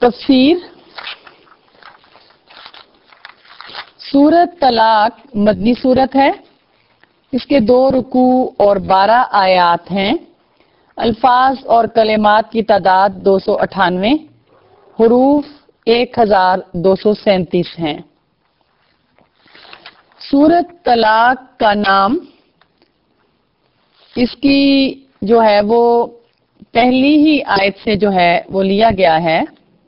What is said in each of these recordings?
تفسیر سورت طلاق مدنی صورت ہے، اس کے 2 رکوع اور 12 آیات ہیں۔ الفاظ اور کلمات کی تعداد 298، حروف 1237 ہیں۔ سورت طلاق کا نام اس کی جو ہے وہ پہلی ہی آیت سے جو ہے وہ لیا گیا ہے،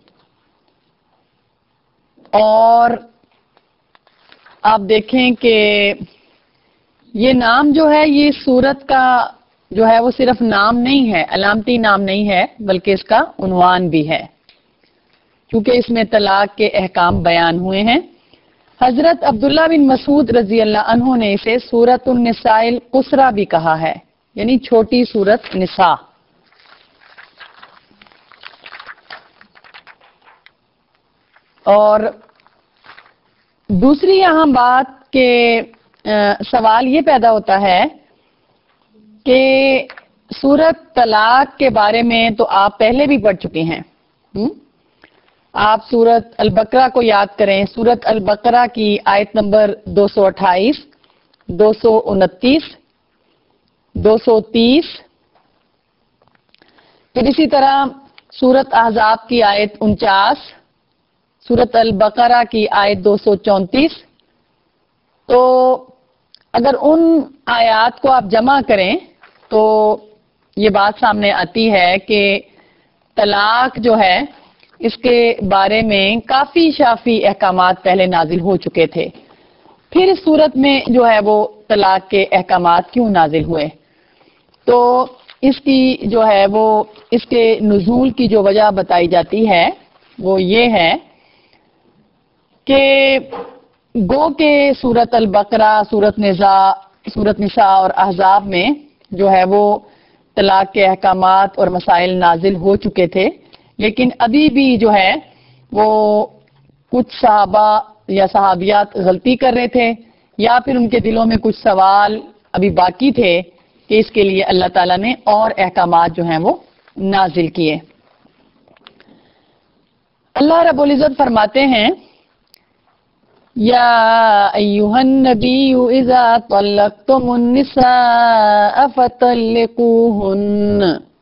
اور آپ دیکھیں کہ یہ نام جو ہے یہ سورت کا جو ہے وہ صرف نام نہیں ہے، علامتی نام نہیں ہے، بلکہ اس کا عنوان بھی ہے، کیونکہ اس میں طلاق کے احکام بیان ہوئے ہیں۔ حضرت عبداللہ بن مسعود رضی اللہ عنہ نے اسے سورۃ النساء القصریٰ بھی کہا ہے، یعنی چھوٹی سورت نساء۔ اور دوسری یہاں بات کہ سوال یہ پیدا ہوتا ہے کہ سورت طلاق کے بارے میں تو آپ پہلے بھی پڑھ چکے ہیں۔ آپ سورت البقرہ کو یاد کریں، سورت البقرہ کی آیت نمبر 228، 229، 230، پھر اسی طرح سورت احزاب کی آیت 49، سورت البقرہ کی آیت 234۔ تو اگر ان آیات کو آپ جمع کریں تو یہ بات سامنے آتی ہے کہ طلاق جو ہے اس کے بارے میں کافی شافی احکامات پہلے نازل ہو چکے تھے، پھر اس صورت میں جو ہے وہ طلاق کے احکامات کیوں نازل ہوئے؟ تو اس کی جو ہے وہ اس کے نزول کی جو وجہ بتائی جاتی ہے وہ یہ ہے کہ گو کہ سورت البقرہ، سورت نساء اور احزاب میں جو ہے وہ طلاق کے احکامات اور مسائل نازل ہو چکے تھے، لیکن ابھی بھی جو ہے وہ کچھ صحابہ یا صحابیات غلطی کر رہے تھے، یا پھر ان کے دلوں میں کچھ سوال ابھی باقی تھے کہ اس کے لیے اللہ تعالیٰ نے اور احکامات جو ہیں وہ نازل کیے۔ اللہ رب العزت فرماتے ہیں یا ایھا النبی اذا طلقتم النساء فطلقوہن